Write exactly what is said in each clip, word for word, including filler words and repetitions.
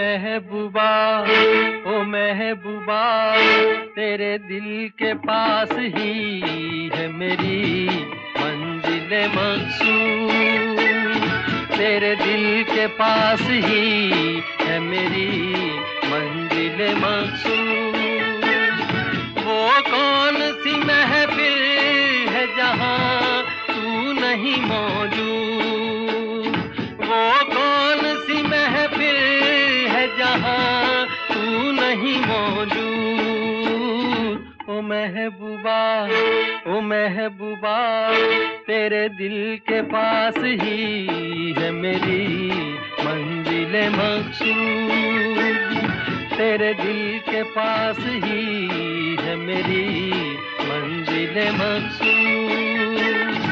महबूबा, ओ महबूबा, तेरे दिल के पास ही है मेरी मंजिल मक़सूद। तेरे दिल के पास ही है मेरी मंजिल मक़सूद। वो कौन सी महफिल है जहाँ तू नहीं मौजूद। वो कौन सी महफिल है जहाँ तू नहीं मौजूद। ओ महबूबा, ओ महबूबा, तेरे दिल के पास ही है मेरी मंजिल मक़सूद। तेरे दिल के पास ही है मेरी मंजिल मक़सूद।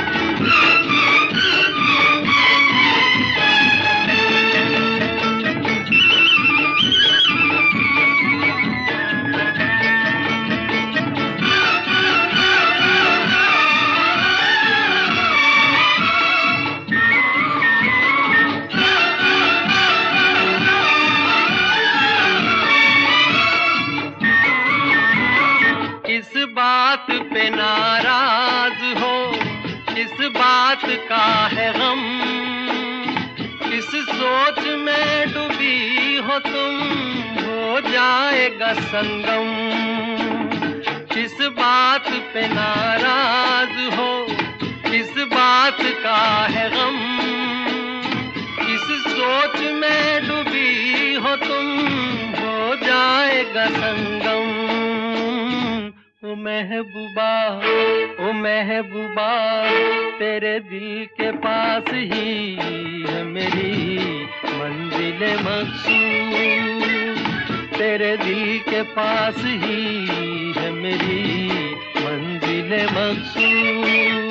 किस बात पे नाराज हो, किस बात का है गम, किस सोच में डूबी हो तुम, हो जाएगा संगम। किस बात पे नाराज हो, किस बात का है गम, किस सोच में डूबी हो तुम, हो जाएगा संगम। ओ महबूबा, ओ महबूबा, तेरे दिल के पास ही है मेरी मंजिल मक़सूद। तेरे दिल के पास ही है मेरी मंजिल मक़सूद।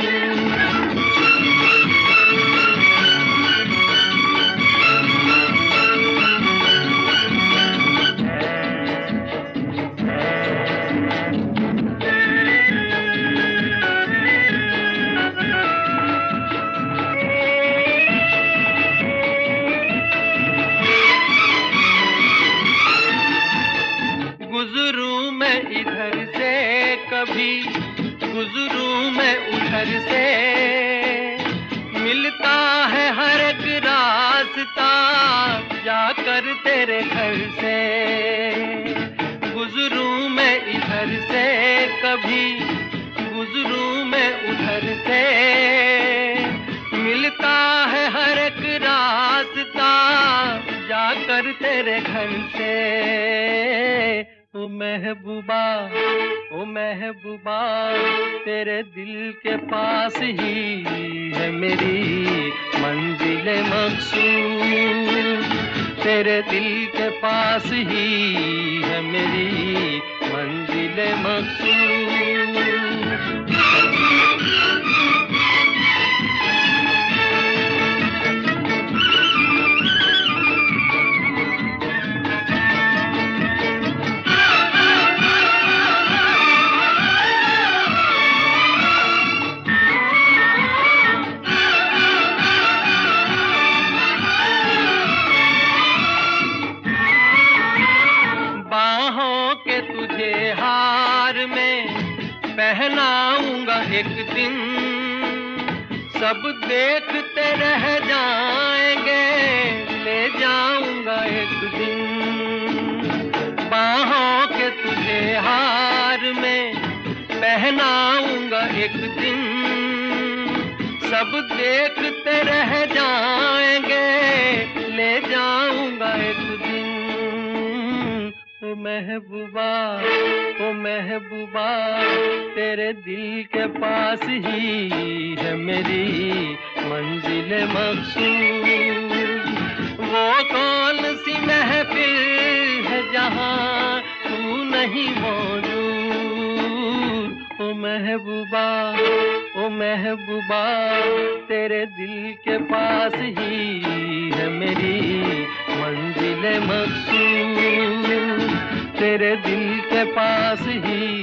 गुज़रूं मैं इधर से कभी, गुज़रूं मैं उधर से, मिलता है हर एक रास्ता जाकर तेरे घर से। गुज़रूं मैं इधर से कभी, गुज़रूं मैं उधर से, मिलता है हर एक रास्ता जाकर तेरे घर से। ओ महबूबा, ओ महबूबा, तेरे दिल के पास ही है मेरी मंजिल मक़सूद। तेरे दिल के पास ही है मेरी मंजिल मक़सूद। बाहों के तुझे हार में पहनाऊंगा एक दिन, सब देखते रह जाएंगे, ले जाऊंगा एक दिन। बाहों के तुझे हार में पहनाऊंगा एक दिन, सब देखते रह जाएंगे, ले जाऊंगा एक दिन। ओ महबूबा, ओ महबूबा, तेरे दिल के पास ही है मेरी मंजिल मक़सूद। वो कौन सी महफिल है जहाँ तू नहीं मौजूद। ओ महबूबा, ओ महबूबा, तेरे दिल के पास ही है मेरी मंजिल मक़सूद। तेरे दिल के पास ही